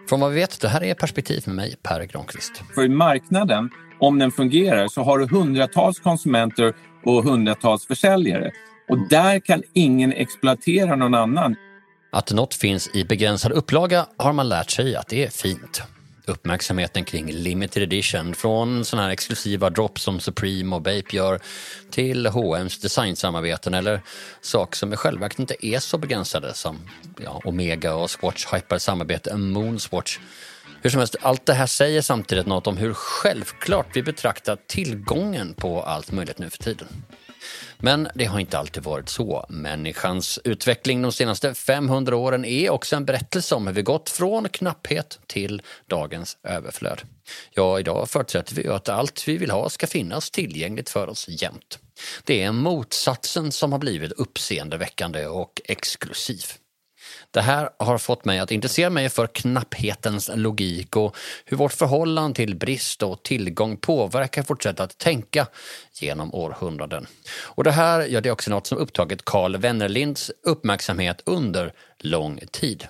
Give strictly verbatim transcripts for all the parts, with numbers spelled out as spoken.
Från vad vi vet, det här är Perspektiv med mig, Per Granqvist. För marknaden, om den fungerar, så har du hundratals konsumenter och hundratals försäljare. Och där kan ingen exploatera någon annan. Att något finns i begränsad upplaga har man lärt sig att det är fint. Uppmärksamheten kring limited edition, från sådana här exklusiva drops som Supreme och Bape gör, till H och M's designsamarbeten eller saker som i själva inte är så begränsade som ja, Omega och Swatch hypar samarbete med Moonswatch. Hur som helst, allt det här säger samtidigt något om hur självklart vi betraktar tillgången på allt möjligt nu för tiden. Men det har inte alltid varit så. Människans utveckling de senaste femhundra åren är också en berättelse om hur vi gått från knapphet till dagens överflöd. Ja, idag förutsätter vi att allt vi vill ha ska finnas tillgängligt för oss jämt. Det är motsatsen som har blivit uppseendeväckande och exklusiv. Det här har fått mig att intressera mig för knapphetens logik och hur vårt förhållande till brist och tillgång påverkar vårt sätt att tänka genom århundraden. Och det här gör det också något som upptagit Carl Wennerlinds uppmärksamhet under lång tid.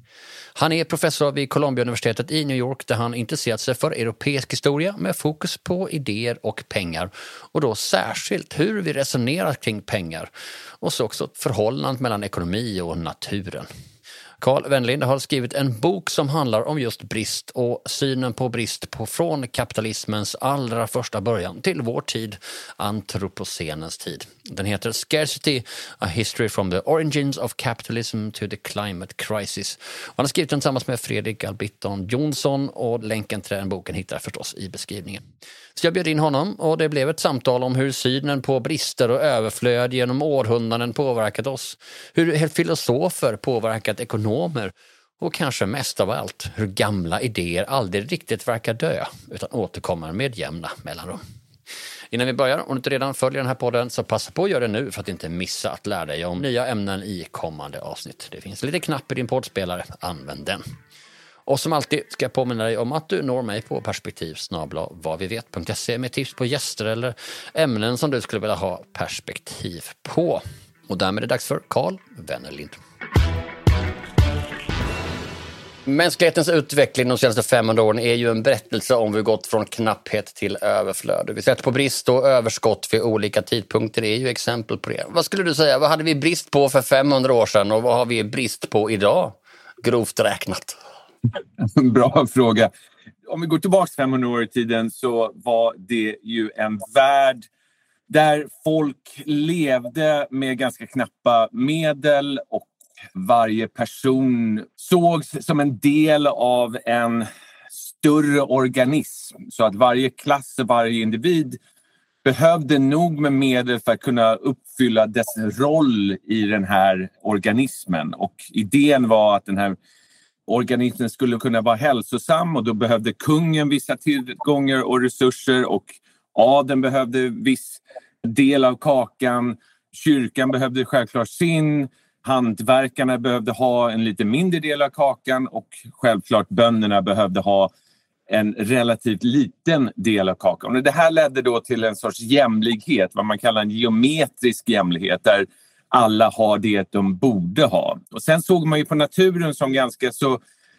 Han är professor vid Columbia-universitetet i New York där han intresserat sig för europeisk historia med fokus på idéer och pengar. Och då särskilt hur vi resonerar kring pengar och så också förhållandet mellan ekonomi och naturen. Carl Wennerlind har skrivit en bok som handlar om just brist och synen på brist på från kapitalismens allra första början till vår tid, antropocenens tid. Den heter Scarcity, A History from the Origins of Capitalism to the Climate Crisis. Och han har skrivit den tillsammans med Fredrik Albritton Jonsson och länken till den boken hittar förstås i beskrivningen. Så jag bjöd in honom och det blev ett samtal om hur synen på brister och överflöd genom århundraden påverkat oss. Hur filosofer påverkat ekonomer och kanske mest av allt hur gamla idéer aldrig riktigt verkar dö utan återkommer med jämna mellanrum. Innan vi börjar, om du inte redan följer den här podden så passa på att göra det nu för att inte missa att lära dig om nya ämnen i kommande avsnitt. Det finns lite knapp i din poddspelare, använd den. Och som alltid ska jag påminna dig om att du når mig på perspektiv snabel-a vad vi vet punkt se med tips på gäster eller ämnen som du skulle vilja ha perspektiv på. Och därmed är det dags för Carl Wennerlind. Mänsklighetens utveckling de senaste femhundra åren är ju en berättelse om vi gått från knapphet till överflöd. Vi sett på brist och överskott vid olika tidpunkter, det är ju exempel på det. Vad skulle du säga, vad hade vi brist på för femhundra år sedan och vad har vi brist på idag? Grovt räknat. Bra fråga. Om vi går tillbaka femhundra år i tiden så var det ju en värld där folk levde med ganska knappa medel och varje person sågs som en del av en större organism. Så att varje klass och varje individ behövde nog med medel för att kunna uppfylla dess roll i den här organismen. Och idén var att den här organismen skulle kunna vara hälsosam och då behövde kungen vissa tillgångar och resurser och adeln behövde viss del av kakan. Kyrkan behövde självklart sin, hantverkarna behövde ha en lite mindre del av kakan och självklart bönderna behövde ha en relativt liten del av kakan. Och det här ledde då till en sorts jämlikhet, vad man kallar en geometrisk jämlikhet där alla har det de borde ha. Och sen såg man ju på naturen som ganska så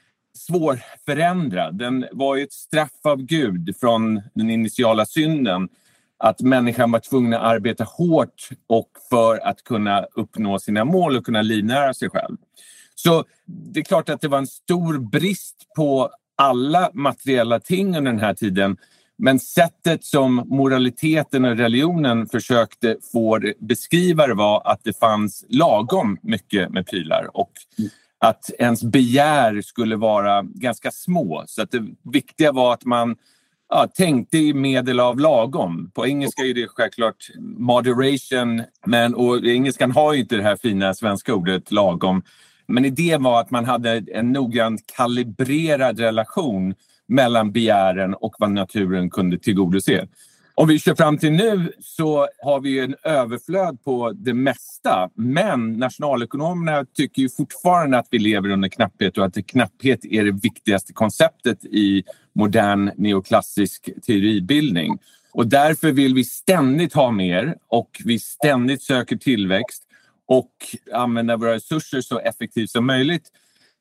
svårförändrad. Den var ju ett straff av Gud från den initiala synden. Att människan var tvungen att arbeta hårt och för att kunna uppnå sina mål och kunna livnära sig själv. Så det är klart att det var en stor brist på alla materiella ting under den här tiden. Men sättet som moraliteten och religionen försökte få beskriva det var att det fanns lagom mycket med prylar och att ens begär skulle vara ganska små. Så att det viktiga var att man ja, tänkte i medel av lagom. På engelska är det självklart moderation, men och engelskan har ju inte det här fina svenska ordet lagom. Men idén var att man hade en noggrant kalibrerad relation mellan begären och vad naturen kunde tillgodose. Om vi kör fram till nu så har vi en överflöd på det mesta. Men nationalekonomerna tycker ju fortfarande att vi lever under knapphet och att knapphet är det viktigaste konceptet i modern neoklassisk teoribildning. Och därför vill vi ständigt ha mer och vi ständigt söker tillväxt och använda våra resurser så effektivt som möjligt.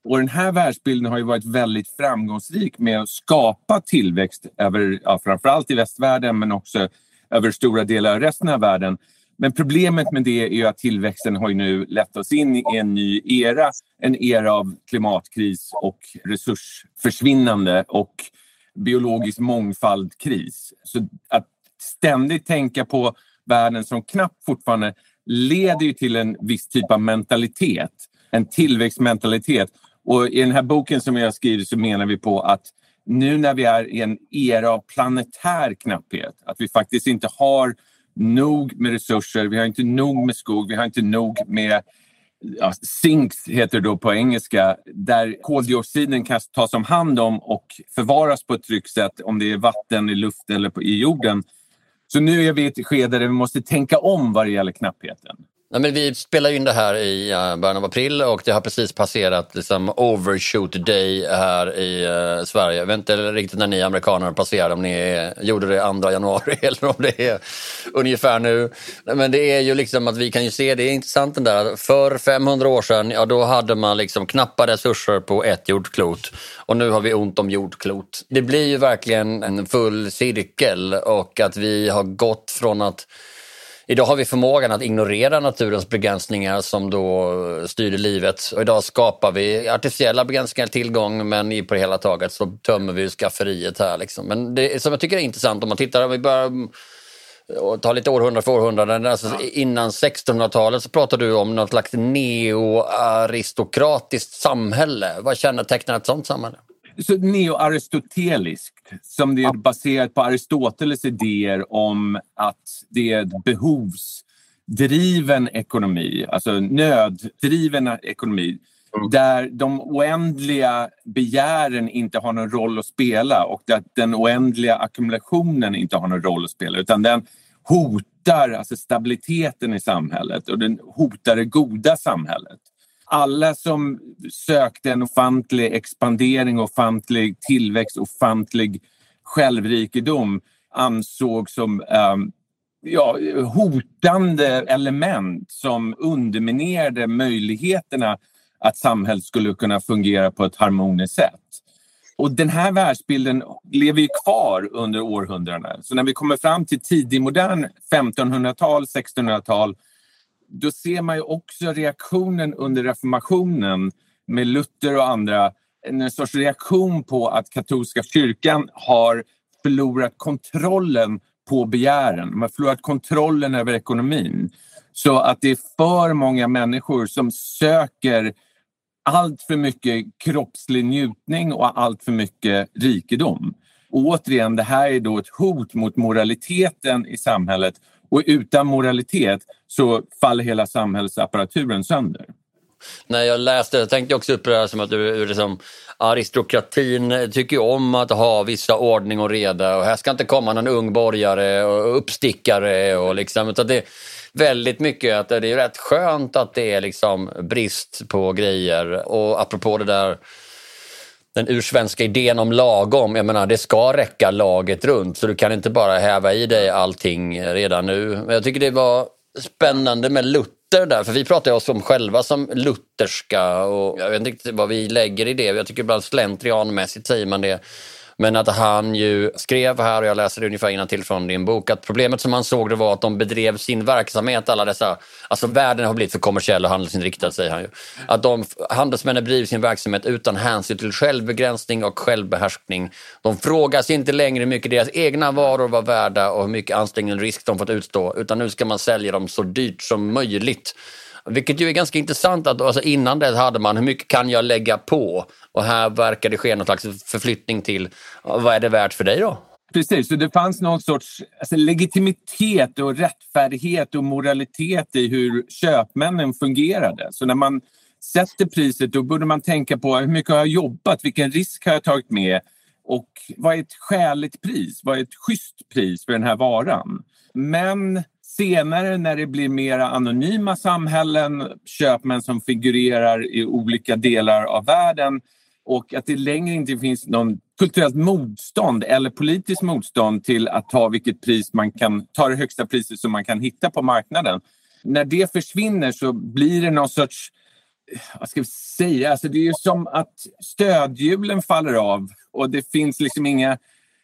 Och den här världsbilden har ju varit väldigt framgångsrik med att skapa tillväxt över, ja, framförallt i västvärlden men också över stora delar av resten av världen. Men problemet med det är ju att tillväxten har ju nu lett oss in i en ny era. En era av klimatkris och resursförsvinnande och biologisk mångfaldkris. Så att ständigt tänka på världen som knappt fortfarande leder ju till en viss typ av mentalitet. En tillväxtmentalitet. Och i den här boken som jag skriver så menar vi på att nu när vi är i en era av planetär knapphet, att vi faktiskt inte har nog med resurser, vi har inte nog med skog, vi har inte nog med ja, sinks heter det då på engelska, där koldioxiden kan tas om hand om och förvaras på ett tryggt sätt om det är vatten, i luft eller på, i jorden. Så nu är vi i ett skede där vi måste tänka om vad det gäller knappheten. Ja, men vi spelar ju in det här i början av april och det har precis passerat liksom overshoot day här i uh, Sverige. Jag vet inte riktigt när ni amerikaner passerade, om ni gjorde det andra januari eller om det är ungefär nu. Men det är ju liksom att vi kan ju se, det är intressant den där, för femhundra år sedan, ja då hade man liksom knappa resurser på ett jordklot och nu har vi ont om jordklot. Det blir ju verkligen en full cirkel och att vi har gått från att idag har vi förmågan att ignorera naturens begränsningar som då styrde livet. Och idag skapar vi artificiella begränsningar tillgång, men på det hela taget så tömmer vi skafferiet här. Liksom. Men det som jag tycker är intressant, om man tittar, om vi börjar och tar lite århundrade för århundraden, alltså ja. Innan sextonhundratalet så pratade du om något slags neoaristokratiskt samhälle. Vad kännetecknar ett sånt samhälle? Så neo-aristoteliskt, som det är baserat på Aristoteles idéer om att det är ett behovsdriven ekonomi, alltså nöddriven ekonomi, mm. där de oändliga begären inte har någon roll att spela och att den oändliga ackumulationen inte har någon roll att spela, utan den hotar alltså stabiliteten i samhället och den hotar det goda samhället. Alla som sökte en ofantlig expandering, ofantlig tillväxt, ofantlig självrikedom ansåg som um, ja, hotande element som underminerade möjligheterna att samhället skulle kunna fungera på ett harmoniskt sätt. Och den här världsbilden lever ju kvar under århundradena. Så när vi kommer fram till tidig modern femtonhundratal, sextonhundratal, då ser man ju också reaktionen under reformationen med Luther och andra, en sorts reaktion på att katolska kyrkan har förlorat kontrollen på begären. Man har förlorat kontrollen över ekonomin. Så att det är för många människor som söker allt för mycket kroppslig njutning och allt för mycket rikedom. Och återigen, det här är då ett hot mot moraliteten i samhället. Och utan moralitet så faller hela samhällsapparaturen sönder. När jag läste, jag tänkte också upp det här som att du, liksom, aristokratin tycker om att ha vissa ordning och reda. Och här ska inte komma någon ung borgare och uppstickare. Och liksom, utan det är väldigt mycket att det är rätt skönt att det är liksom brist på grejer. Och apropå det där, den ursvenska idén om lagom, jag menar det ska räcka laget runt så du kan inte bara häva i dig allting redan nu. Men jag tycker det var spännande med Luther där, för vi pratar ju oss om själva som lutherska och jag vet inte riktigt vad vi lägger i det. Jag tycker bara slentrianmässigt säger man det. Men att han ju skrev här, och jag läser det ungefär innantill från din bok, att problemet som han såg det var att de bedrev sin verksamhet, alla dessa, alltså världen har blivit för kommersiell och handelsinriktad, säger han ju. Att de handelsmännen bedriver sin verksamhet utan hänsyn till självbegränsning och självbehärskning. De frågar sig inte längre hur mycket deras egna varor var värda och hur mycket ansträngning och risk de fått utstå, utan nu ska man sälja dem så dyrt som möjligt. Vilket ju är ganska intressant att alltså innan det hade man hur mycket kan jag lägga på, och här verkar det ske någon slags förflyttning till vad är det värt för dig då? Precis, så det fanns någon sorts alltså, legitimitet och rättfärdighet och moralitet i hur köpmännen fungerade. Så när man sätter priset då borde man tänka på hur mycket har jag jobbat, vilken risk har jag tagit med och vad är ett skäligt pris, vad är ett schysst pris för den här varan. Men senare när det blir mer anonyma samhällen, köpmän som figurerar i olika delar av världen och att det längre inte finns någon kulturellt motstånd eller politiskt motstånd till att ta vilket pris man kan, ta det högsta priset som man kan hitta på marknaden. När det försvinner så blir det någon sorts vad ska vi säga, alltså det är ju som att stödhjulen faller av och det finns liksom inga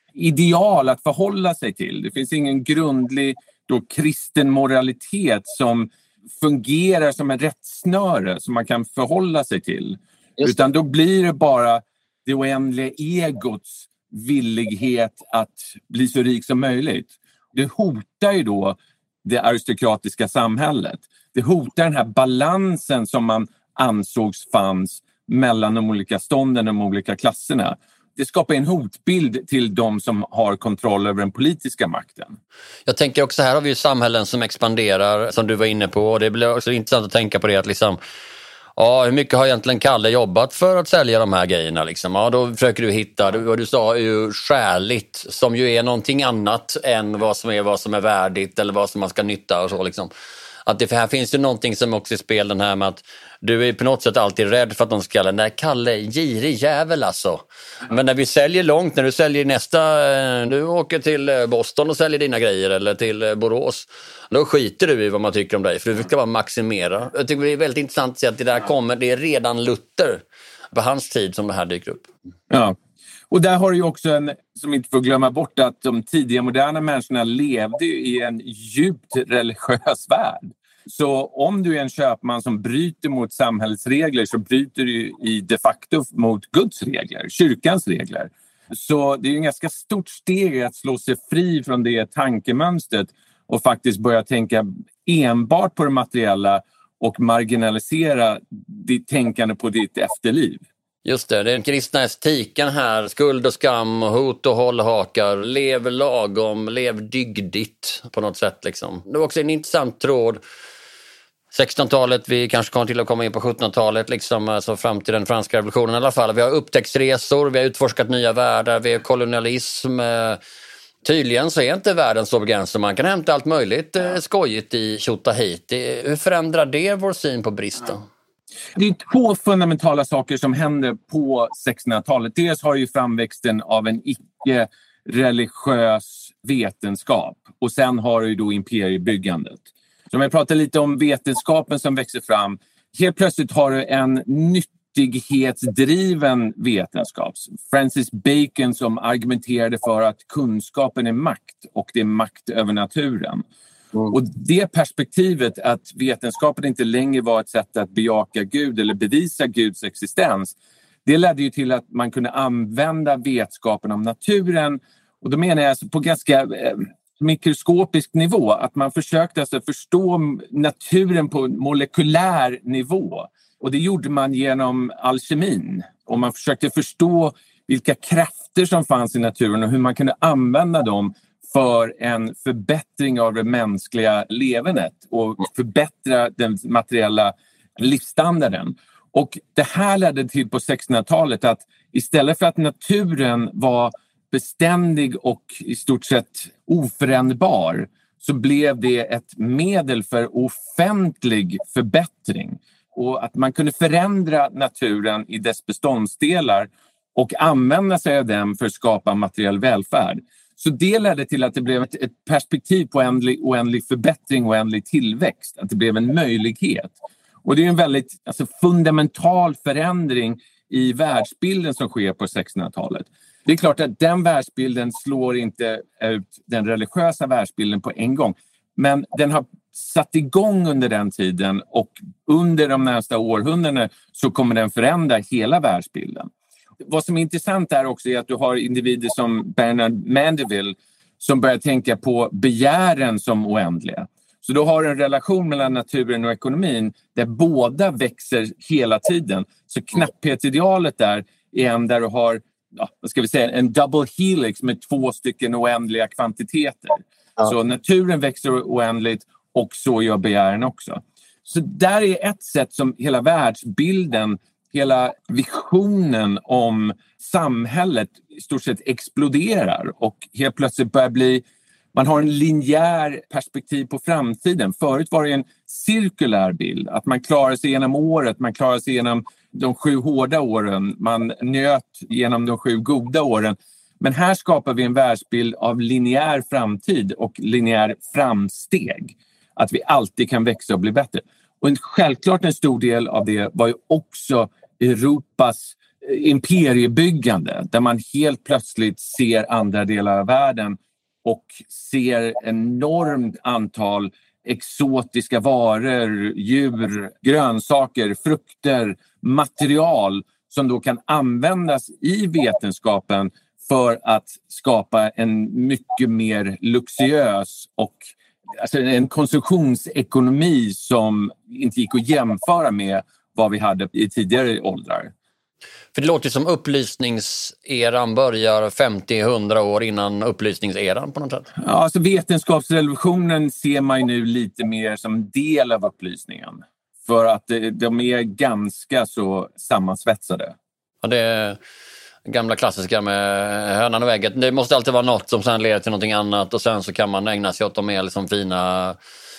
ideal att förhålla sig till. Det finns ingen grundlig då kristen moralitet som fungerar som en rättsnöre som man kan förhålla sig till. Utan då blir det bara det oändliga egots villighet att bli så rik som möjligt. Det hotar ju då det aristokratiska samhället. Det hotar den här balansen som man ansågs fanns mellan de olika stånden, de olika klasserna. Det skapar en hotbild till de som har kontroll över den politiska makten. Jag tänker också, här har vi ju samhällen som expanderar, som du var inne på. Och det blir också intressant att tänka på det, att liksom, ja, hur mycket har egentligen Kalle jobbat för att sälja de här grejerna? Liksom? Ja, då försöker du hitta, vad du sa är ju skäligt, som ju är någonting annat än vad som är vad som är värdigt eller vad som man ska nytta och så liksom. Att det, för här finns ju någonting som också är spel, den här med att du är på något sätt alltid rädd för att de ska, nej, Kalle, girig jävel alltså. Men när vi säljer långt, när du säljer nästa, du åker till Boston och säljer dina grejer eller till Borås, då skiter du i vad man tycker om dig, för du ska bara maximera. Jag tycker det är väldigt intressant att se att det där kommer, det är redan Luther på hans tid som det här dyker upp. Ja. Och där har du ju också en, som inte får glömma bort, att de tidiga moderna människorna levde i en djupt religiös värld. Så om du är en köpman som bryter mot samhällets regler, så bryter du i de facto mot Guds regler, kyrkans regler. Så det är ju en ganska stort steg att slå sig fri från det tankemönstret och faktiskt börja tänka enbart på det materiella och marginalisera ditt tänkande på ditt efterliv. Just det, den kristna estetiken här, skuld och skam och hot och hållhakar, lev lagom, lev dygdigt på något sätt liksom. Det var också en intressant tråd. sextonhundratalet, vi kanske kommer till att komma in på sjuttonhundratalet liksom, alltså fram till den franska revolutionen i alla fall. Vi har upptäcktsresor, vi har utforskat nya världar, vi har kolonialism. Tydligen så är inte världen så begränsad, man kan hämta allt möjligt skojigt i Tjotahejti. Hur förändrar det vår syn på bristen? Det är två fundamentala saker som händer på sextonhundratalet. Dels har ju framväxten av en icke-religiös vetenskap och sen har du då imperiebyggandet. Så om jag pratar lite om vetenskapen som växer fram, helt plötsligt har du en nyttighetsdriven vetenskap. Francis Bacon som argumenterade för att kunskapen är makt och det är makt över naturen. Mm. Och det perspektivet att vetenskapen inte längre var ett sätt att bejaka Gud eller bevisa Guds existens, det ledde ju till att man kunde använda vetskapen om naturen, och då menar jag alltså på ganska eh, mikroskopisk nivå, att man försökte alltså förstå naturen på molekylär nivå, och det gjorde man genom alkemin, och man försökte förstå vilka krafter som fanns i naturen och hur man kunde använda dem för en förbättring av det mänskliga levernet och förbättra den materiella livsstandarden. Och det här ledde till på sextonhundratalet att istället för att naturen var beständig och i stort sett oföränderbar, så blev det ett medel för offentlig förbättring. Och att man kunde förändra naturen i dess beståndsdelar och använda sig av dem för att skapa materiell välfärd. Så det ledde till att det blev ett, ett perspektiv på oändlig, oändlig förbättring och oändlig tillväxt. Att det blev en möjlighet. Och det är en väldigt alltså, fundamental förändring i världsbilden som sker på sextonhundratalet. Det är klart att den världsbilden slår inte ut den religiösa världsbilden på en gång. Men den har satt igång under den tiden, och under de nästa århundradena så kommer den förändra hela världsbilden. Vad som är intressant är också är att du har individer som Bernard Mandeville som börjar tänka på begären som oändliga. Så då har du en relation mellan naturen och ekonomin där båda växer hela tiden. Så knapphetsidealet där är en där du har, ja, vad ska vi säga, en double helix med två stycken oändliga kvantiteter. Ja. Så naturen växer oändligt och så gör begären också. Så där är ett sätt som hela världsbilden, hela visionen om samhället i stort sett exploderar och helt plötsligt börjar bli, man har en linjär perspektiv på framtiden. Förut var det en cirkulär bild, att man klarar sig genom året, man klarar sig genom de sju hårda åren, man njöt genom de sju goda åren. Men här skapar vi en världsbild av linjär framtid och linjär framsteg. Att vi alltid kan växa och bli bättre. Och en, självklart en stor del av det var ju också Europas imperiebyggande, där man helt plötsligt ser andra delar av världen och ser enormt antal exotiska varor, djur, grönsaker, frukter, material som då kan användas i vetenskapen för att skapa en mycket mer luxuös och alltså en konsumtionsekonomi som inte gick att jämföra med vad vi hade i tidigare åldrar. För det låter som upplysningseran börjar femtio till hundra år innan upplysningseran på något sätt. Ja, alltså vetenskapsrevolutionen ser man ju nu lite mer som en del av upplysningen. För att de är ganska så sammansvetsade. Ja, det är gamla klassiska med hönan och ägget. Det måste alltid vara något som sen leder till någonting annat och sen så kan man ägna sig åt de mer liksom fina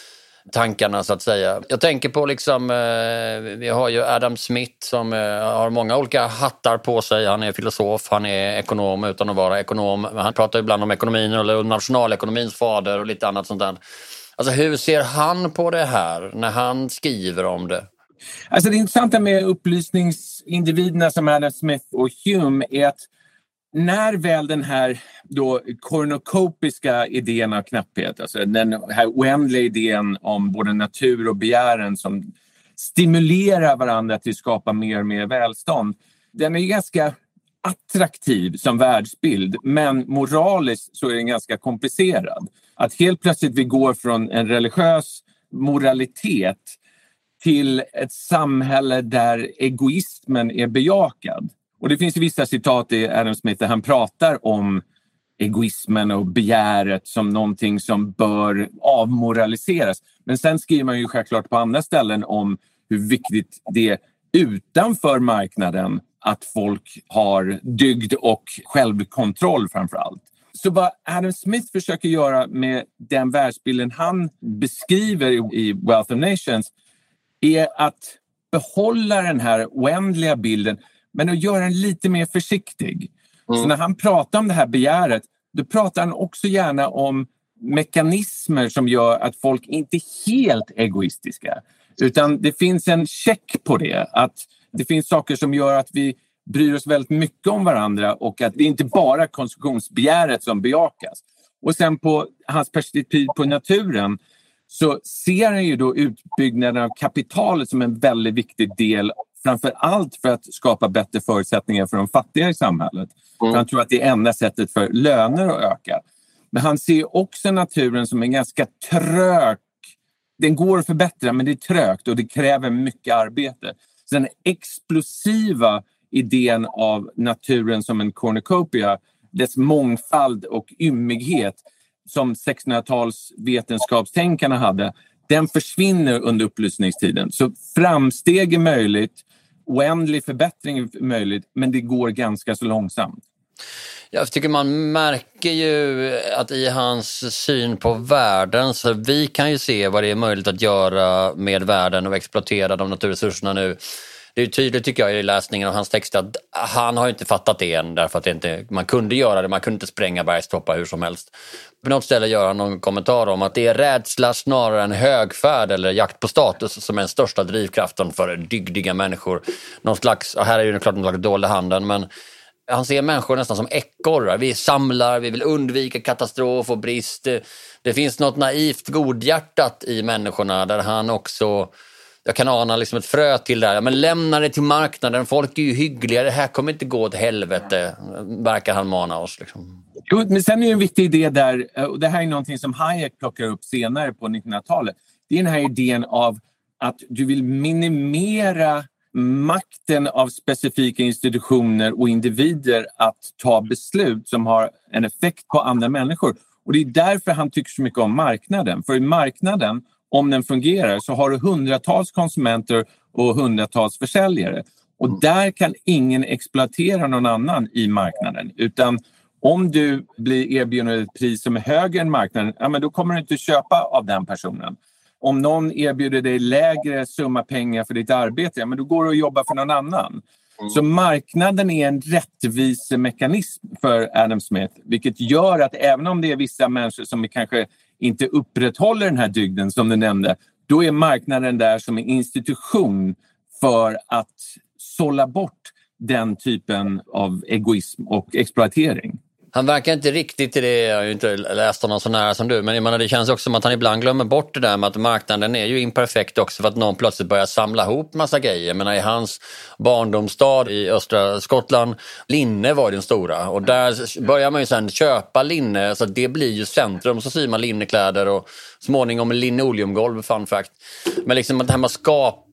tankarna så att säga. Jag tänker på liksom, eh, vi har ju Adam Smith som eh, har många olika hattar på sig. Han är filosof, han är ekonom utan att vara ekonom. Han pratar ibland om ekonomin eller nationalekonomins fader och lite annat sånt där. Alltså hur ser han på det här när han skriver om det? Alltså det intressanta med upplysningsindividerna som Adam Smith och Hume är att när väl den här då kornukopiska idén av knapphet, alltså den här oändliga idén om både natur och begären som stimulerar varandra till att skapa mer och mer välstånd, den är ganska attraktiv som världsbild, men moraliskt så är den ganska komplicerad. Att helt plötsligt vi går från en religiös moralitet till ett samhälle där egoismen är bejakad. Och det finns vissa citat i Adam Smith där han pratar om egoismen och begäret som någonting som bör avmoraliseras. Men sen skriver man ju självklart på andra ställen om hur viktigt det är utanför marknaden att folk har dygd och självkontroll framför allt. Så vad Adam Smith försöker göra med den världsbilden han beskriver i Wealth of Nations är att behålla den här oändliga bilden men att göra den lite mer försiktig. Mm. Så när han pratar om det här begäret, då pratar han också gärna om mekanismer som gör att folk inte är helt egoistiska. Utan det finns en check på det. Att det finns saker som gör att vi bryr oss väldigt mycket om varandra och att det inte bara är konsumtionsbegäret som bejakas. Och sen på hans perspektiv på naturen så ser han ju då utbyggnaden av kapitalet som en väldigt viktig del, framför allt för att skapa bättre förutsättningar för de fattiga i samhället. Mm. Han tror att det är enda sättet för löner att öka. Men han ser också naturen som en ganska trög. Den går att förbättra men det är trögt och det kräver mycket arbete. Så den explosiva idén av naturen som en cornucopia, dess mångfald och ymmighet som sextonhundratals vetenskapstänkarna hade, den försvinner under upplysningstiden. Så framsteg är möjligt, oändlig förbättring är möjligt, men det går ganska så långsamt. Jag tycker man märker ju att i hans syn på världen, så vi kan ju se vad det är möjligt att göra med världen och exploatera de naturresurserna nu. Det är tydligt tycker jag i läsningen av hans text att han har inte fattat det än därför att det inte, man kunde göra det, man kunde inte spränga bergstoppar hur som helst. På något ställe gör han någon kommentar om att det är rädsla snarare än högfärd eller jakt på status som är den största drivkraften för dygdiga människor. Någon slags, och här är ju klart någon slags dolda handen, men han ser människor nästan som ekorrar. Vi samlar, vi vill undvika katastrof och brist. Det, det finns något naivt godhjärtat i människorna där han också, jag kan ana liksom ett frö till där. Men lämna det till marknaden, folk är ju hyggliga, det här kommer inte gå åt helvete, verkar han mana oss liksom. Jo, men sen är det en viktig idé där, och det här är någonting som Hayek plockar upp senare på nittonhundratalet. Det är den här idén av att du vill minimera makten av specifika institutioner och individer att ta beslut som har en effekt på andra människor. Och det är därför han tycker så mycket om marknaden. För i marknaden, om den fungerar, så har du hundratals konsumenter och hundratals försäljare. Och där kan ingen exploatera någon annan i marknaden. Utan om du blir erbjuden ett pris som är högre än marknaden, ja, men då kommer du inte köpa av den personen. Om någon erbjuder dig lägre summa pengar för ditt arbete, ja, men då går du och jobbar för någon annan. Mm. Så marknaden är en rättvisemekanism för Adam Smith, vilket gör att även om det är vissa människor som kanske inte upprätthåller den här dygden som du nämnde, då är marknaden där som en institution för att sålla bort den typen av egoism och exploatering. Han verkar inte riktigt i det, jag har ju inte läst honom så nära som du, men jag menar, det känns också som att han ibland glömmer bort det där med att marknaden är ju imperfekt också för att någon plötsligt börjar samla ihop massa grejer. Jag menar, i hans barndomsstad i östra Skottland, linne var den stora, och där börjar man ju sen köpa linne, så det blir ju centrum, så syr man linnekläder och småningom linoleumgolv, fun fact. Men liksom att det här med att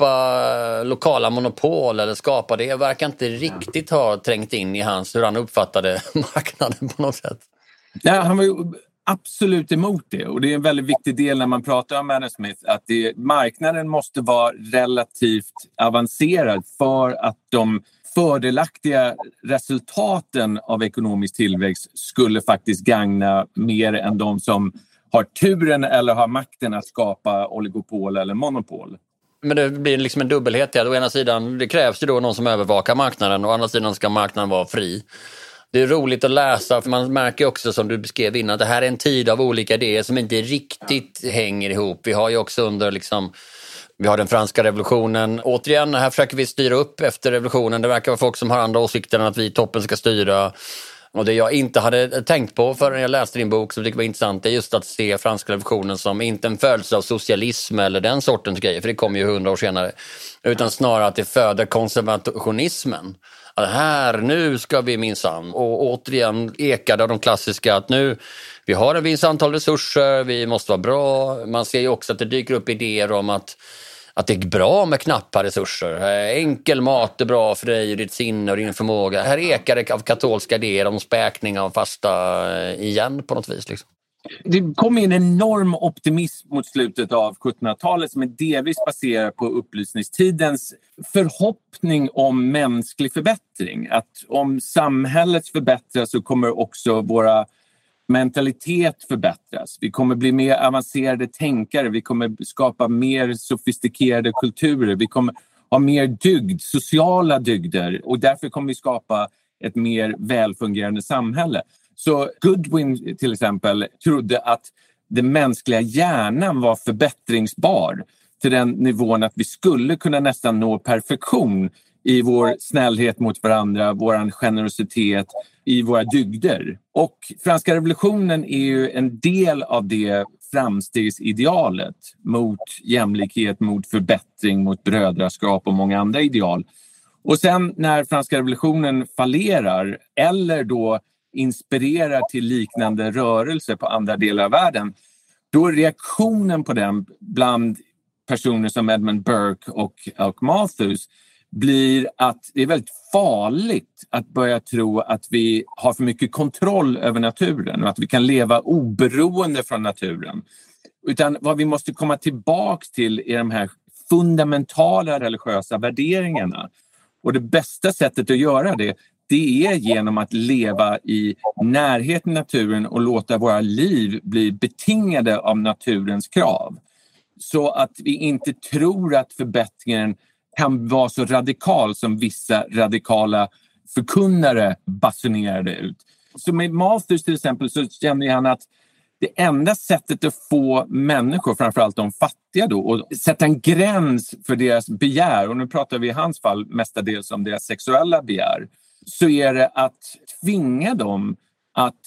skapa lokala monopol eller skapa det verkar inte riktigt ha trängt in i hans, hur han uppfattade marknaden på något sätt. Ja, han var ju absolut emot det, och det är en väldigt viktig del när man pratar om Adam Smith, att det, marknaden måste vara relativt avancerad för att de fördelaktiga resultaten av ekonomisk tillväxt skulle faktiskt gagna mer än de som har turen eller har makten att skapa oligopol eller monopol. Men det blir liksom en dubbelhet. Å ena sidan, det krävs ju då någon som övervakar marknaden, och å andra sidan ska marknaden vara fri. Det är roligt att läsa, för man märker också, som du beskrev innan, att det här är en tid av olika idéer som inte riktigt hänger ihop. Vi har ju också under liksom, vi har den franska revolutionen. Återigen, här försöker vi styra upp efter revolutionen. Det verkar vara folk som har andra åsikter än att vi i toppen ska styra. Och det jag inte hade tänkt på förrän jag läste din bok, som det var intressant, är just att se franska revolutionen som inte en födelse av socialism eller den sortens grejer, för det kommer ju hundra år senare, utan snarare att det föder konservationismen. Att här, nu ska vi minsann, och återigen ekade av de klassiska att nu, vi har en viss antal resurser, vi måste vara bra. Man ser ju också att det dyker upp idéer om att Att det är bra med knappa resurser. Enkel mat är bra för dig och ditt sinne och din förmåga. Här ekar det av katolska idéer om späkning av fasta igen på något vis. Liksom. Det kom en enorm optimism mot slutet av sjuttonhundratalet som är delvis baserad på upplysningstidens förhoppning om mänsklig förbättring. Att om samhället förbättras så kommer också våra mentalitet förbättras. Vi kommer bli mer avancerade tänkare. Vi kommer skapa mer sofistikerade kulturer. Vi kommer ha mer dygd, sociala dygder. Och därför kommer vi skapa ett mer välfungerande samhälle. Så Goodwin till exempel trodde att den mänskliga hjärnan var förbättringsbar till den nivån att vi skulle kunna nästan nå perfektion i vår snällhet mot varandra, vår generositet, i våra dygder. Och franska revolutionen är ju en del av det framstegsidealet mot jämlikhet, mot förbättring, mot brödraskap och många andra ideal. Och sen när franska revolutionen fallerar eller då inspirerar till liknande rörelser på andra delar av världen, då är reaktionen på den bland personer som Edmund Burke och Alec Malthus blir att det är väldigt farligt att börja tro att vi har för mycket kontroll över naturen och att vi kan leva oberoende från naturen. Utan vad vi måste komma tillbaks till är de här fundamentala religiösa värderingarna. Och det bästa sättet att göra det, det är genom att leva i närhet med naturen och låta våra liv bli betingade av naturens krav. Så att vi inte tror att förbättringen kan vara så radikal som vissa radikala förkunnare basunerade ut. Så med Malthus till exempel så kände han att det enda sättet att få människor, framförallt de fattiga då, att sätta en gräns för deras begär, och nu pratar vi i hans fall mestadels om deras sexuella begär, så är det att tvinga dem att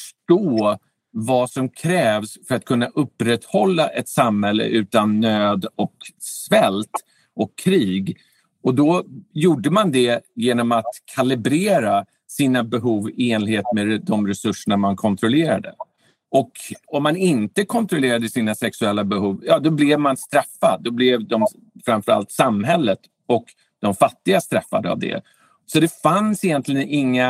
förstå vad som krävs för att kunna upprätthålla ett samhälle utan nöd och svält och krig. Och då gjorde man det genom att kalibrera sina behov i enlighet med de resurserna man kontrollerade. Och om man inte kontrollerade sina sexuella behov, ja, då blev man straffad. Då blev de, framförallt samhället och de fattiga straffade av det. Så det fanns egentligen inga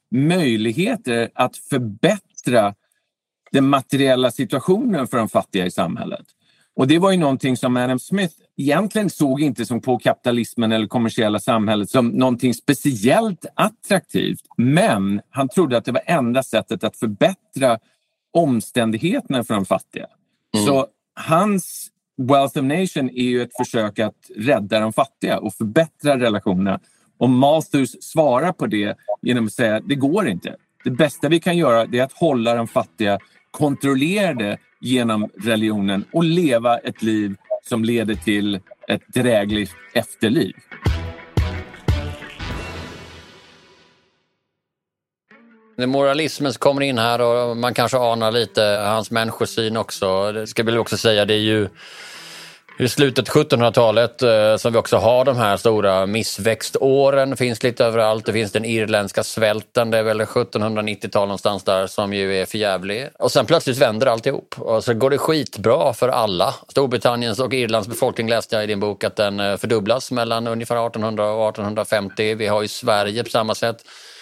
möjligheter att förbättra den materiella situationen för de fattiga i samhället. Och det var ju någonting som Adam Smith egentligen såg inte som på kapitalismen eller kommersiella samhället som någonting speciellt attraktivt. Men han trodde att det var enda sättet att förbättra omständigheterna för de fattiga. Mm. Så hans Wealth of Nation är ju ett försök att rädda de fattiga och förbättra relationerna. Och Malthus svarar på det genom att säga att det går inte. Det bästa vi kan göra är att hålla de fattiga kontrollerade genom religionen och leva ett liv som leder till ett drägligt efterliv. Det moralismen som kommer in här och man kanske anar lite hans människosyn också. Det ska vi också säga, det är ju i slutet sjuttonhundratalet eh, som vi också har de här stora missväxtåren. Finns lite överallt. Det finns den irländska svälten, det är väl sjuttonhundranittiotal någonstans där, som ju är förjävlig. Och sen plötsligt vänder alltihop. Och så går det skitbra för alla. Storbritanniens och Irlands befolkning, läste jag i din bok, att den fördubblas mellan ungefär artonhundra och artonhundrafemtio. Vi har ju Sverige på samma sätt.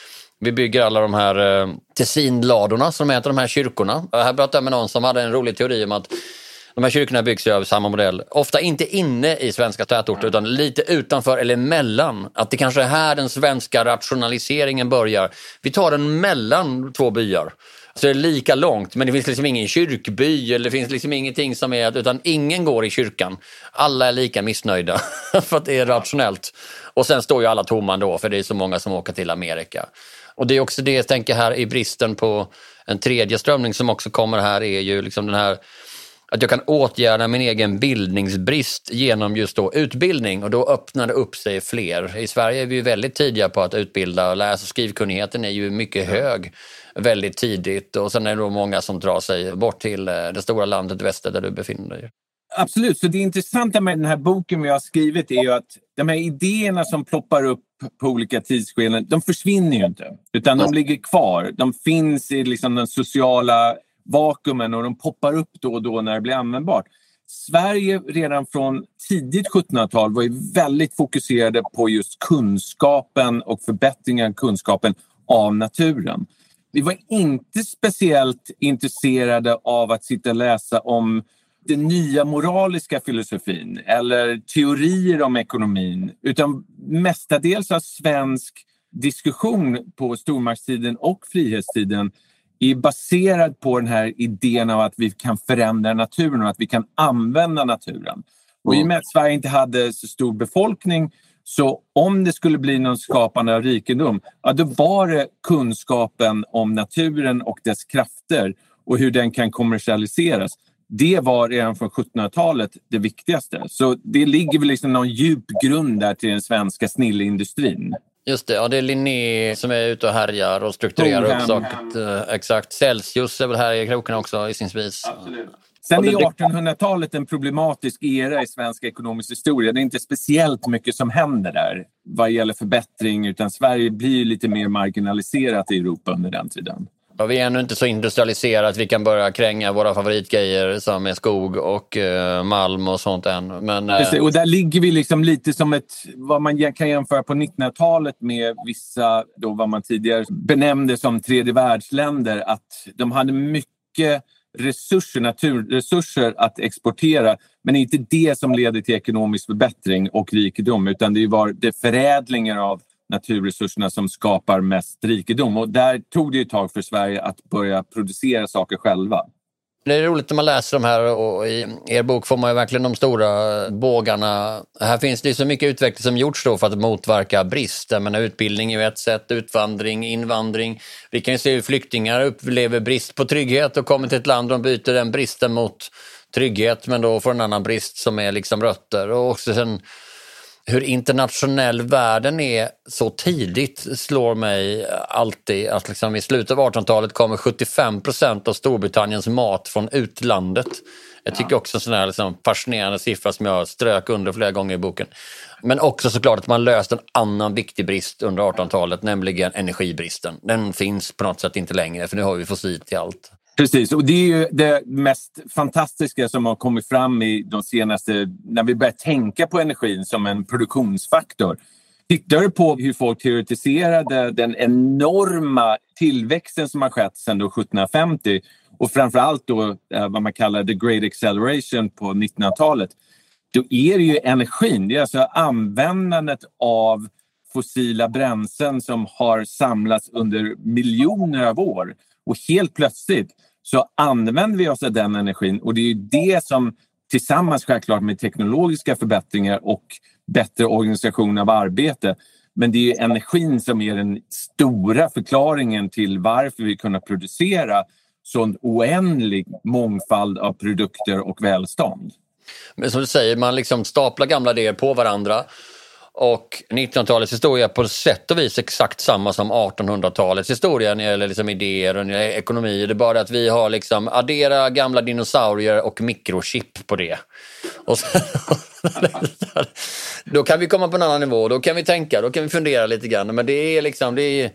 Vi bygger alla de här eh, tessinladorna som heter de här kyrkorna. Och här pratade jag med någon som hade en rolig teori om att de här kyrkorna byggs ju av samma modell. Ofta inte inne i svenska tätorter utan lite utanför eller mellan. Att det kanske är här den svenska rationaliseringen börjar. Vi tar den mellan två byar. Så det är lika långt, men det finns liksom ingen kyrkby eller det finns liksom ingenting som är, utan ingen går i kyrkan. Alla är lika missnöjda för att det är rationellt. Och sen står ju alla tomma då, för det är så många som åker till Amerika. Och det är också det jag tänker här i bristen på en tredje strömning som också kommer här, är ju liksom den här att jag kan åtgärda min egen bildningsbrist genom just då utbildning, och då öppnar det upp sig fler. I Sverige är vi ju väldigt tidiga på att utbilda, och läs- och skrivkunnigheten är ju mycket hög väldigt tidigt, och sen är det då många som drar sig bort till det stora landet väster där du befinner dig. Absolut, så det intressanta med den här boken vi har skrivit är ju att de här idéerna som ploppar upp på olika tidsskeden, de försvinner ju inte, utan de ligger kvar. De finns i liksom den sociala vakuumen och de poppar upp då och då när det blir användbart. Sverige redan från tidigt sjuttonhundratal var ju väldigt fokuserade på just kunskapen och förbättringen av kunskapen av naturen. Vi var inte speciellt intresserade av att sitta och läsa om den nya moraliska filosofin eller teorier om ekonomin, utan mestadels av svensk diskussion på stormaktstiden och frihetstiden är baserad på den här idén av att vi kan förändra naturen och att vi kan använda naturen. Och i och med att Sverige inte hade så stor befolkning, så om det skulle bli någon skapande av rikedom, ja, då var det kunskapen om naturen och dess krafter och hur den kan kommersialiseras. Det var redan från sjuttonhundratalet det viktigaste. Så det ligger väl liksom någon djup grund där till den svenska snilleindustrin. Just det, ja, det är Linné som är ute och härjar och strukturerar upp saker. Exakt, Celsius är väl här i kroken också i sin vis. Absolut. Sen är artonhundratalet en problematisk era i svensk ekonomisk historia. Det är inte speciellt mycket som händer där vad gäller förbättring, utan Sverige blir lite mer marginaliserat i Europa under den tiden. Ja, vi är ännu inte så industrialiserade att vi kan börja kränga våra favoritgrejer som är skog och eh, malm och sånt än. Men, eh... Precis, och där ligger vi liksom lite som ett, vad man kan jämföra på nittonhundratalet med vissa, då vad man tidigare benämnde som tredje världsländer, att de hade mycket resurser, naturresurser att exportera, men inte det som leder till ekonomisk förbättring och rikedom, utan det var det förädlingar av naturresurserna som skapar mest rikedom. Och där tog det ett tag för Sverige att börja producera saker själva. Det är roligt när man läser de här, och i er bok får man ju verkligen de stora bågarna. Här finns det så mycket utveckling som gjorts då för att motverka brist. Jag menar, utbildning är ju ett sätt, utvandring, invandring. Vi kan ju se hur flyktingar upplever brist på trygghet och kommer till ett land och byter den bristen mot trygghet, men då får en annan brist som är liksom rötter. Och också sen hur internationell världen är så tidigt slår mig alltid att liksom i slutet av artonhundratalet kommer sjuttiofem procent av Storbritanniens mat från utlandet. Jag tycker också en sån här liksom fascinerande siffra som jag strök under flera gånger i boken. Men också såklart att man löst en annan viktig brist under artonhundratalet, nämligen energibristen. Den finns på något sätt inte längre, för nu har vi fossilt till allt. Precis, och det är ju det mest fantastiska som har kommit fram i de senaste, när vi börjar tänka på energin som en produktionsfaktor. Tittar du på hur folk teoretiserade den enorma tillväxten som har skett sedan då sjuttonhundrafemtio, och framförallt då vad man kallar the great acceleration på nittonhundratalet, då är det ju energin, det är alltså användandet av fossila bränslen som har samlats under miljoner av år. Och helt plötsligt så använder vi oss av den energin, och det är ju det som tillsammans självklart med teknologiska förbättringar och bättre organisation av arbete, men det är ju energin som är den stora förklaringen till varför vi kan producera sån oändlig mångfald av produkter och välstånd. Men som du säger, man liksom staplar gamla idéer på varandra. Och nittonhundratalets historia är på sätt och vis exakt samma som artonhundratalets historia när det gäller liksom idéer och ekonomi. Det är bara att vi har liksom addera gamla dinosaurier och mikrochip på det. Och sen, då kan vi komma på en annan nivå, då kan vi tänka, då kan vi fundera lite grann. Men det är liksom, det är...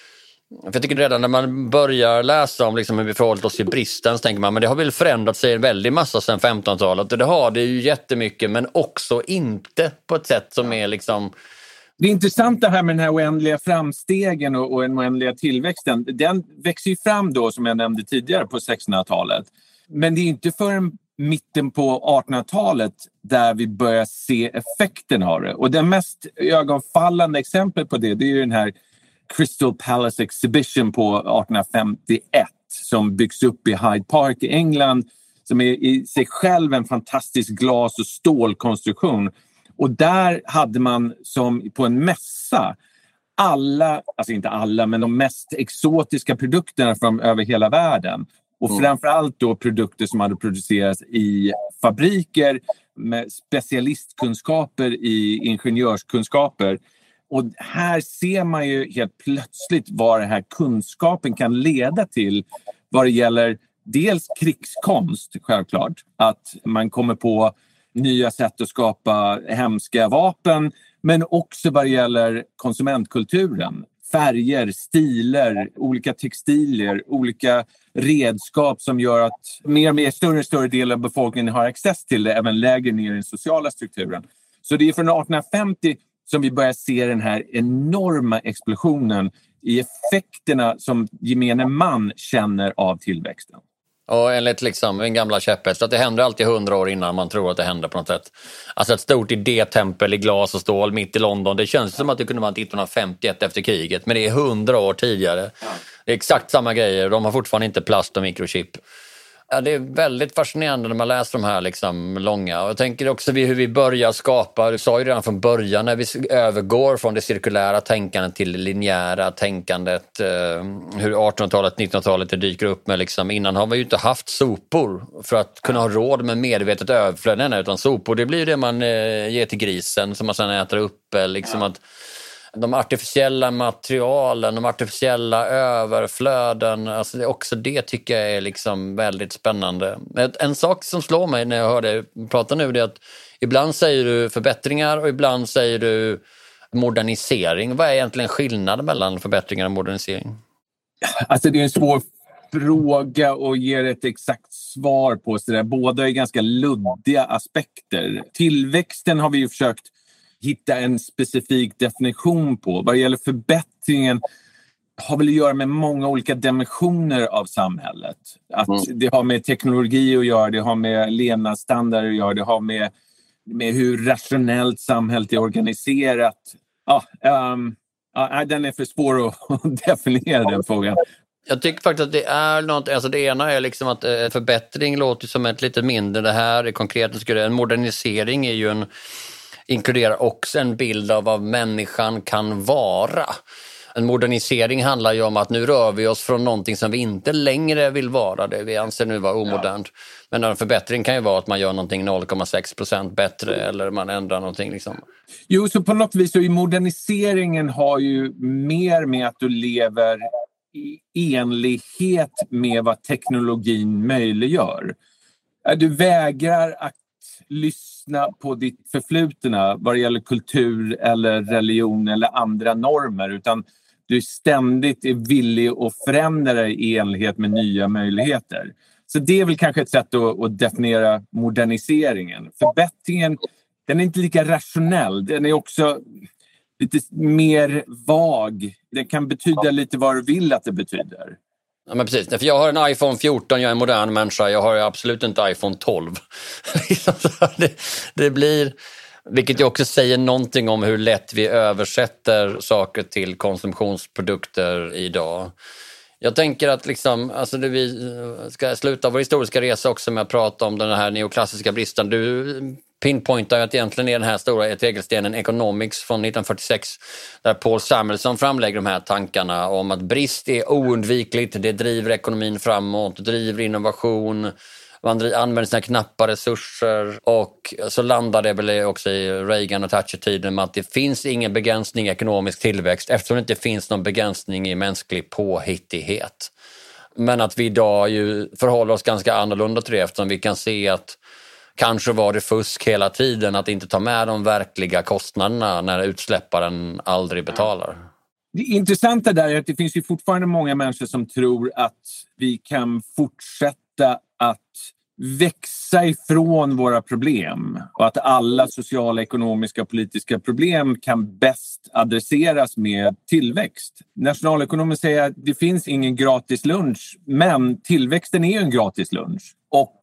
För jag tycker redan när man börjar läsa om liksom hur vi förhållit oss till bristen så tänker man, men det har väl förändrat sig en väldig massa sedan femtonhundratalet. Och det har det ju jättemycket, men också inte på ett sätt som är liksom... Det är intressant det här med den här oändliga framstegen och, och den oändliga tillväxten. Den växer ju fram då, som jag nämnde tidigare, på sextonhundratalet. Men det är inte förrän mitten på artonhundratalet där vi börjar se effekten av det. Och det mest ögonfallande exemplet på det, det är ju den här Crystal Palace Exhibition på artonhundrafemtioett som byggs upp i Hyde Park i England, som är i sig själv en fantastisk glas- och stålkonstruktion. Och där hade man som på en mässa alla, alltså inte alla, men de mest exotiska produkterna från över hela världen. Och mm. framförallt då produkter som hade producerats i fabriker med specialistkunskaper i ingenjörskunskaper. Och här ser man ju helt plötsligt vad den här kunskapen kan leda till vad det gäller dels krigskonst, självklart. Att man kommer på nya sätt att skapa hemska vapen, men också vad det gäller konsumentkulturen. Färger, stiler, olika textilier, olika redskap som gör att mer och mer större och större del av befolkningen har access till det, även lägre ner i den sociala strukturen. Så det är från artonhundrafemtio som vi börjar se den här enorma explosionen i effekterna som gemene man känner av tillväxten. Och enligt liksom en gamla käpphäst att det händer alltid hundra år innan man tror att det händer på något sätt. Alltså ett stort idétempel i glas och stål mitt i London, det känns som att det kunde vara nittonhundrafemtioett efter kriget, men det är hundra år tidigare. Det är exakt samma grejer, de har fortfarande inte plast och mikrochip. Ja, det är väldigt fascinerande när man läser de här liksom långa. Och jag tänker också hur vi börjar skapa, du sa ju redan från början, när vi övergår från det cirkulära tänkandet till det linjära tänkandet. Hur artonhundratalet, nittonhundratalet det dyker upp med liksom, innan har vi ju inte haft sopor för att kunna ha råd med medvetet överflöd, utan sopor, det blir ju det man ger till grisen som man sedan äter upp. Liksom att de artificiella materialen, de artificiella överflöden, alltså det, också det tycker jag är liksom väldigt spännande. En sak som slår mig när jag hör dig prata nu är att ibland säger du förbättringar och ibland säger du modernisering. Vad är egentligen skillnaden mellan förbättringar och modernisering? Alltså det är en svår fråga och ger ett exakt svar på så där. Båda är ganska luddiga aspekter. Tillväxten har vi ju försökt hitta en specifik definition på. Vad det gäller förbättringen har väl att göra med många olika dimensioner av samhället. Att mm. det har med teknologi att göra, det har med levnadsstandard att göra, det har med, med hur rationellt samhället är organiserat. Ja, um, ja, den är för svår att definiera den frågan. Jag tycker faktiskt att det är något, alltså det ena är liksom att förbättring låter som ett lite mindre, det här är konkret, en modernisering är ju en inkluderar också en bild av vad människan kan vara. En modernisering handlar ju om att nu rör vi oss från någonting som vi inte längre vill vara, det vi anser nu vara omodernt. Ja. Men en förbättring kan ju vara att man gör någonting noll komma sex procent bättre eller man ändrar någonting liksom. Jo, så på något vis så i moderniseringen har ju mer med att du lever i enlighet med vad teknologin möjliggör. Du vägrar att lyssna på ditt förflutna vad det gäller kultur eller religion eller andra normer, utan du ständigt är villig att förändra dig i enlighet med nya möjligheter. Så det är väl kanske ett sätt att, att definiera moderniseringen. Förbättringen, den är inte lika rationell, den är också lite mer vag. Den kan betyda lite vad du vill att det betyder. Ja, men precis. För jag har en iPhone fjorton, jag är en modern människa. Jag har absolut inte iPhone tolv. det, det blir, vilket ju också säger någonting om hur lätt vi översätter saker till konsumtionsprodukter idag. Jag tänker att liksom, alltså det vi ska sluta vår historiska resa också med att prata om den här neoklassiska bristen. Du pinpointar att egentligen är den här stora tegelstenen Economics från nittonhundrafyrtiosex där Paul Samuelson framlägger de här tankarna om att brist är oundvikligt, det driver ekonomin framåt, driver innovation, man använder sina knappa resurser och så landar det väl också i Reagan och Thatcher-tiden med att det finns ingen begränsning i ekonomisk tillväxt eftersom det inte finns någon begränsning i mänsklig påhittighet. Men att vi idag ju förhåller oss ganska annorlunda till det eftersom vi kan se att kanske var det fusk hela tiden att inte ta med de verkliga kostnaderna när utsläpparen aldrig betalar. Det intressanta där är att det finns ju fortfarande många människor som tror att vi kan fortsätta att växa ifrån våra problem och att alla sociala, ekonomiska och politiska problem kan bäst adresseras med tillväxt. Nationalekonomer säger att det finns ingen gratis lunch, men tillväxten är ju en gratis lunch. Och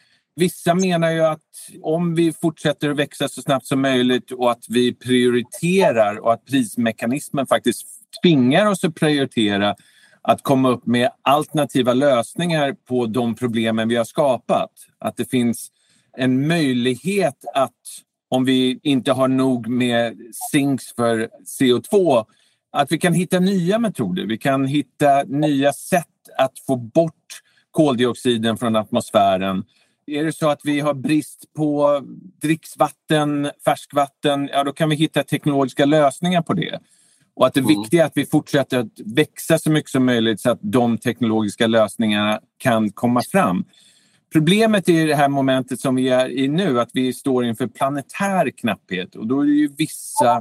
vissa menar ju att om vi fortsätter att växa så snabbt som möjligt och att vi prioriterar och att prismekanismen faktiskt tvingar oss att prioritera att komma upp med alternativa lösningar på de problemen vi har skapat. Att det finns en möjlighet att om vi inte har nog med sinks för C O två, att vi kan hitta nya metoder. Vi kan hitta nya sätt att få bort koldioxiden från atmosfären. Är det så att vi har brist på dricksvatten, färskvatten, ja då kan vi hitta teknologiska lösningar på det. Och att det mm. viktiga är att vi fortsätter att växa så mycket som möjligt så att de teknologiska lösningarna kan komma fram. Problemet är det här momentet som vi är i nu, att vi står inför planetär knapphet. Och då är det ju vissa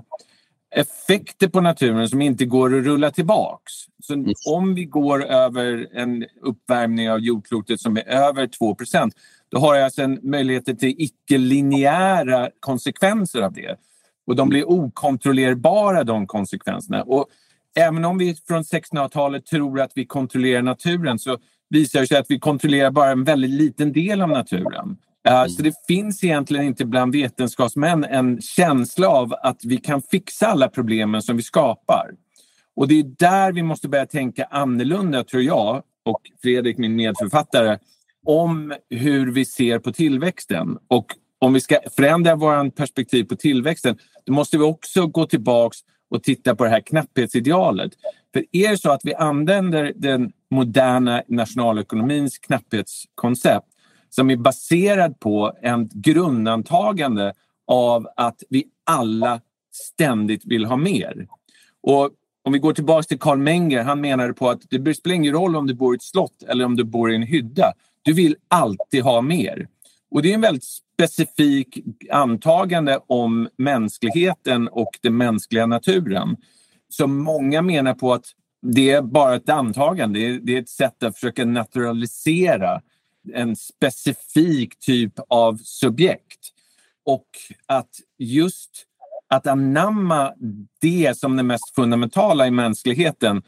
effekter på naturen som inte går att rulla tillbaks. Så mm. om vi går över en uppvärmning av jordklotet som är över två procent, då har jag alltså en möjlighet till icke-linjära konsekvenser av det. Och de blir okontrollerbara, de konsekvenserna. Och även om vi från sextonhundratalet tror att vi kontrollerar naturen så visar det sig att vi kontrollerar bara en väldigt liten del av naturen. Mm. Så det finns egentligen inte bland vetenskapsmän en känsla av att vi kan fixa alla problemen som vi skapar. Och det är där vi måste börja tänka annorlunda, tror jag, och Fredrik, min medförfattare, om hur vi ser på tillväxten. Och om vi ska förändra vårt perspektiv på tillväxten, då måste vi också gå tillbaks och titta på det här knapphetsidealet. För är det så att vi använder den moderna nationalekonomins knapphetskoncept som är baserad på en grundantagande av att vi alla ständigt vill ha mer. Och om vi går tillbaka till Carl Menger, han menade på att det spelar ingen roll om du bor i ett slott eller om du bor i en hydda. Du vill alltid ha mer. Och det är en väldigt specifik antagande om mänskligheten och den mänskliga naturen. Så många menar på att det är bara ett antagande. Det är ett sätt att försöka naturalisera en specifik typ av subjekt. Och att just att anamma det som det mest fundamentala i mänskligheten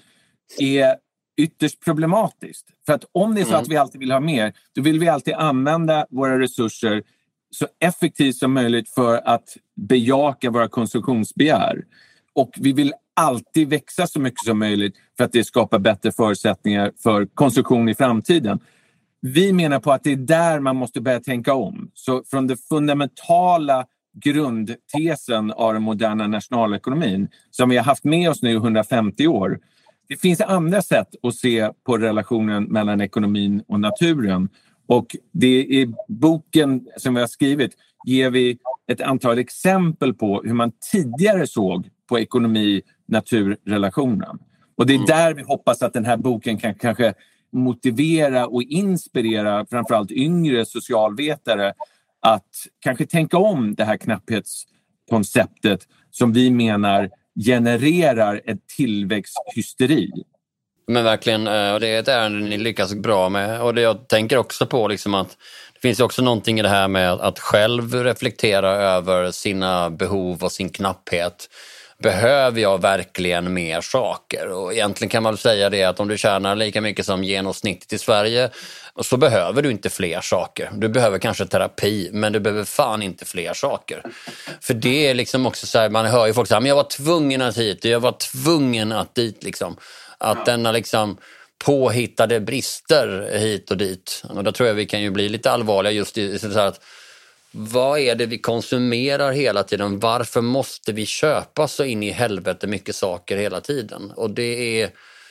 är ytterst problematiskt. För att om det är så att vi alltid vill ha mer, då vill vi alltid använda våra resurser så effektivt som möjligt för att bejaka våra konsumtionsbegär. Och vi vill alltid växa så mycket som möjligt för att det skapar bättre förutsättningar för konsumtion i framtiden. Vi menar på att det är där man måste börja tänka om. Så från det fundamentala grundtesen av den moderna nationalekonomin som vi har haft med oss nu i hundrafemtio år. Det finns andra sätt att se på relationen mellan ekonomin och naturen. Och det i boken som vi har skrivit ger vi ett antal exempel på hur man tidigare såg på ekonomi-naturrelationen. Och det är där vi hoppas att den här boken kan kanske motivera och inspirera framförallt yngre socialvetare att kanske tänka om det här knapphetskonceptet som vi menar genererar ett tillväxthysteri. Men verkligen, och det är ett ärende ni lyckas bra med. Och det jag tänker också på liksom att det finns också någonting i det här med att själv reflektera över sina behov och sin knapphet. Behöver jag verkligen mer saker? Och egentligen kan man väl säga det att om du tjänar lika mycket som genomsnittet i Sverige så behöver du inte fler saker. Du behöver kanske terapi, men du behöver fan inte fler saker. För det är liksom också så här, man hör ju folk säga, men jag var tvungen att hit och jag var tvungen att dit liksom. Att denna liksom påhittade brister hit och dit. Och då tror jag vi kan ju bli lite allvarliga just i så här att vad är det vi konsumerar hela tiden? Varför måste vi köpa så in i helvete mycket saker hela tiden? Och det är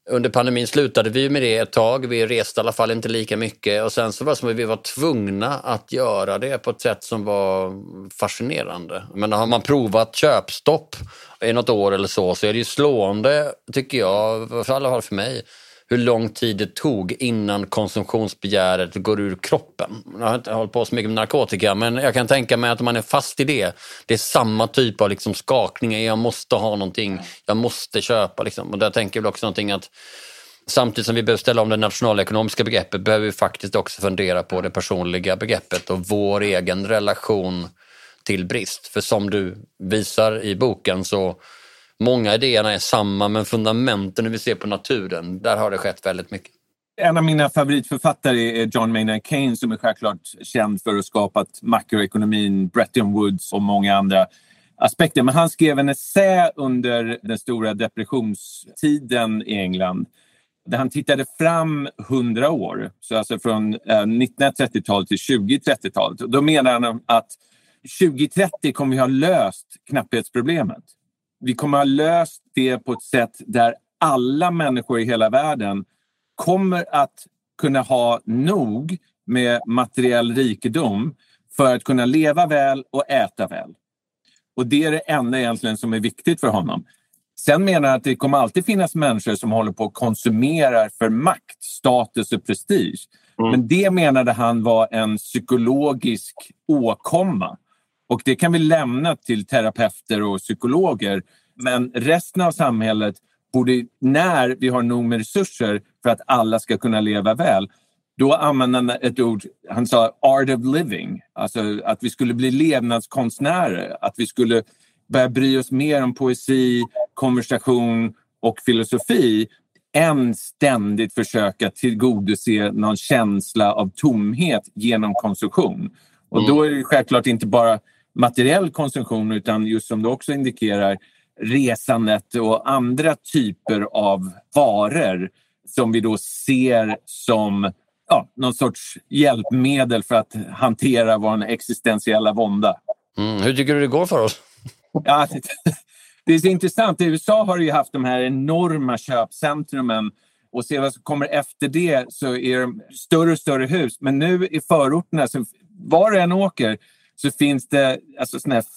Under pandemin slutade vi med det ett tag. Vi reste i alla fall inte lika mycket. Och sen så var det som att vi var tvungna att göra det på ett sätt som var fascinerande. Men har man provat köpstopp i något år eller så, så är det ju slående, tycker jag, i alla fall för mig, hur lång tid det tog innan konsumtionsbegäret går ur kroppen. Jag har inte hållit på så mycket med narkotika, men jag kan tänka mig att om man är fast i det, det är samma typ av liksom skakningar. Jag måste ha någonting, jag måste köpa. Liksom. Och där tänker jag också någonting att samtidigt som vi behöver ställa om det nationalekonomiska begreppet, behöver vi faktiskt också fundera på det personliga begreppet och vår egen relation till brist. För som du visar i boken så många idéerna är samma, men fundamenten när vi ser på naturen, där har det skett väldigt mycket. En av mina favoritförfattare är John Maynard Keynes, som är självklart känd för att ha skapat makroekonomin, Bretton Woods och många andra aspekter. Men han skrev en essä under den stora depressionstiden i England där han tittade fram hundra år, så alltså från nittonhundratrettiotalet till tjugohundratrettiotalet. Och då menar han att tjugohundratrettio kommer vi ha löst knapphetsproblemet. Vi kommer ha löst det på ett sätt där alla människor i hela världen kommer att kunna ha nog med materiell rikedom för att kunna leva väl och äta väl. Och det är det enda egentligen som är viktigt för honom. Sen menar han att det kommer alltid finnas människor som håller på att konsumera för makt, status och prestige. Mm. Men det menade han var en psykologisk åkomma. Och det kan vi lämna till terapeuter och psykologer. Men resten av samhället borde, när vi har nog med resurser för att alla ska kunna leva väl, då använder han ett ord, han sa art of living. Alltså att vi skulle bli levnadskonstnärer. Att vi skulle börja bry oss mer om poesi, konversation och filosofi än ständigt försöka tillgodose någon känsla av tomhet genom konsumtion. Och mm. då är det självklart inte bara materiell konsumtion, utan just som du också indikerar, resandet och andra typer av varor som vi då ser som ja, någon sorts hjälpmedel för att hantera vår existentiella vånda. Mm. Hur tycker du det går för oss? Ja, det är så intressant. I U S A har ju haft de här enorma köpcentrumen och se vad som kommer efter det, så är de större och större hus. Men nu i förorterna, så var du än åker, så finns det alltså såna här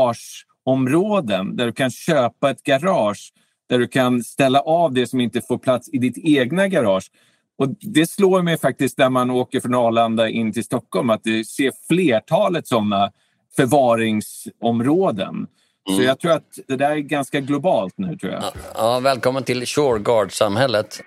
förvarsområden där du kan köpa ett garage, där du kan ställa av det som inte får plats i ditt egna garage. Och det slår mig faktiskt när man åker från Arlanda in till Stockholm, att det ser flertalet sådana förvaringsområden. Mm. Så jag tror att det där är ganska globalt nu, tror jag. Ja, ja, välkommen till Shoreguard-samhället.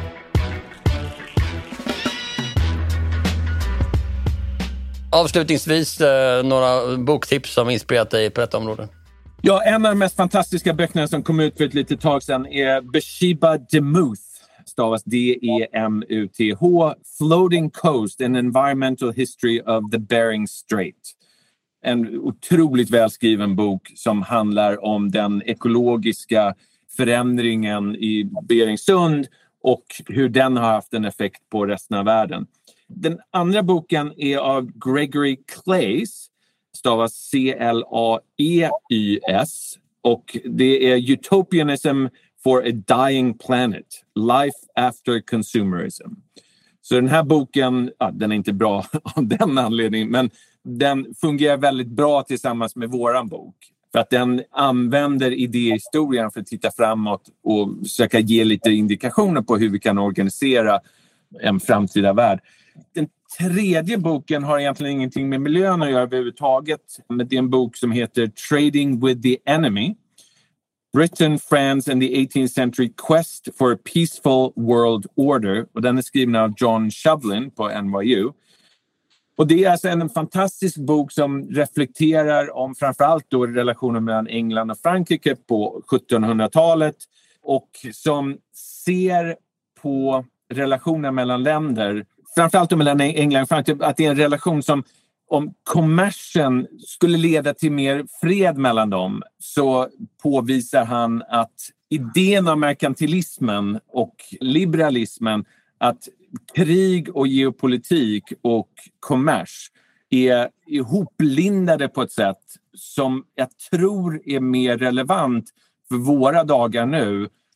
Avslutningsvis, eh, några boktips som inspirerat dig på detta område? Ja, en av de mest fantastiska böckerna som kom ut för ett litet tag sedan är Beshiba Demuth, stavas D E M U T H, Floating Coast, an environmental history of the Bering Strait. En otroligt välskriven bok som handlar om den ekologiska förändringen i Beringsund och hur den har haft en effekt på resten av världen. Den andra boken är av Gregory Claeys, stavas C L A E Y S, och det är Utopianism for a Dying Planet, Life After Consumerism. Så den här boken, ja, den är inte bra av den anledningen, men den fungerar väldigt bra tillsammans med våran bok. För att den använder idéhistorien för att titta framåt och försöka ge lite indikationer på hur vi kan organisera en framtida värld. Den tredje boken har egentligen ingenting med miljön att göra överhuvudtaget. Men det är en bok som heter Trading with the Enemy. Britain, France and the eighteenth century quest for a peaceful world order. Och den är skriven av John Shovlin på N Y U. Och det är alltså en fantastisk bok som reflekterar om framförallt då relationen mellan England och Frankrike på sjuttonhundratalet. Och som ser på relationen mellan länder, framförallt mellan England och Frankrike, att det är en relation som, om kommersen skulle leda till mer fred mellan dem, så påvisar han att idén om merkantilismen och liberalismen, att krig och geopolitik och kommers är ihoplindade på ett sätt som jag tror är mer relevant för våra dagar nu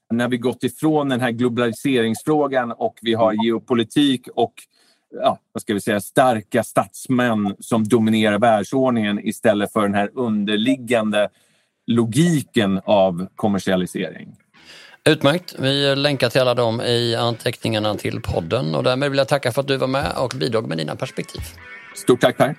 när vi gått ifrån den här globaliseringsfrågan och vi har geopolitik och ja, vad ska vi säga, starka statsmän som dominerar världsordningen istället för den här underliggande logiken av kommersialisering. Utmärkt. Vi länkar till alla dem i anteckningarna till podden och därmed vill jag tacka för att du var med och bidrog med dina perspektiv. Stort tack Per.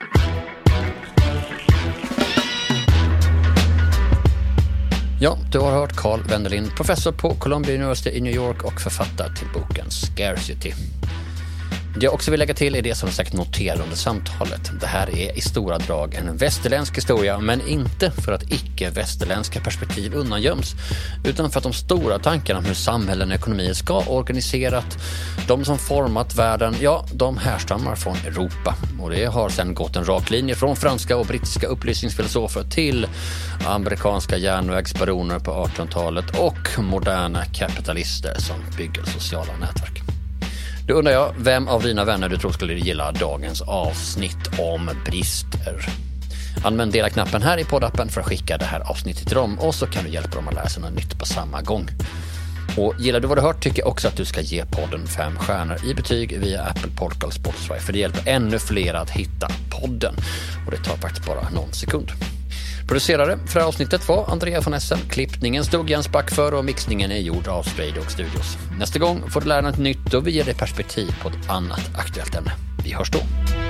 Ja, du har hört Carl Wendelin, professor på Columbia University i New York och författare till boken Scarcity. Det jag också vill lägga till är det som säkert noterar under samtalet. Det här är i stora drag en västerländsk historia, men inte för att icke-västerländska perspektiv undangöms, utan för att de stora tankarna om hur samhällen och ekonomier ska organiserat, de som format världen, ja, de härstammar från Europa. Och det har sedan gått en rak linje från franska och brittiska upplysningsfilosofer till amerikanska järnvägsbaroner på artonhundratalet och moderna kapitalister som bygger sociala nätverk. Då undrar jag, vem av dina vänner du tror skulle gilla dagens avsnitt om brister? Använd dela-knappen här i poddappen för att skicka det här avsnittet till dem och så kan du hjälpa dem att lära sig något nytt på samma gång. Och gillar du vad du hört tycker jag också att du ska ge podden fem stjärnor i betyg via Apple Podcast och Spotify, för det hjälper ännu fler att hitta podden. Och det tar faktiskt bara någon sekund. Producerare för avsnittet var Andrea von Essen, klippningen stod Jens Backför och mixningen är gjord av Stray Dog Studios. Nästa gång får du lära dig något nytt och vi ger dig perspektiv på ett annat aktuellt ämne. Vi hörs då.